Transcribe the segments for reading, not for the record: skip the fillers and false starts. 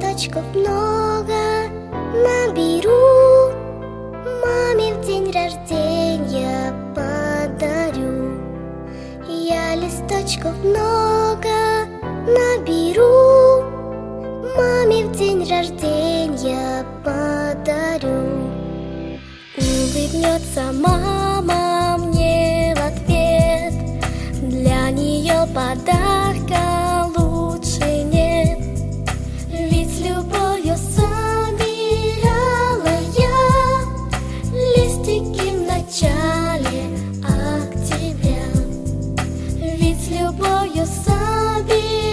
листочков много наберу, маме в день рождения подарю. Я листочков много наберу, маме в день рождения подарю. Улыбнется мама мне в ответ, для нее подарка лучше нет. Ведь с любовью собирала я листики в начале октября. Ведь с любовью собирала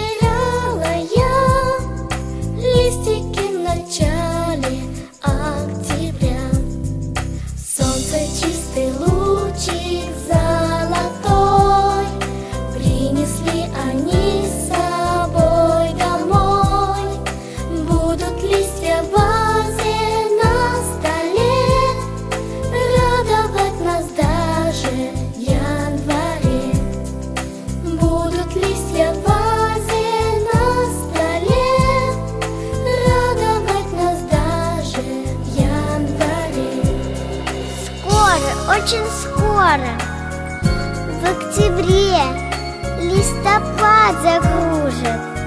я листики в начале октября. Солнце чистый лучик золотой принесли они с собой домой. Будут листья в вазе на столе радовать нас даже в январе. Будут листья в вазе на столе радовать нас даже в январе. Скоро, очень скоро, в октябре листопад загружит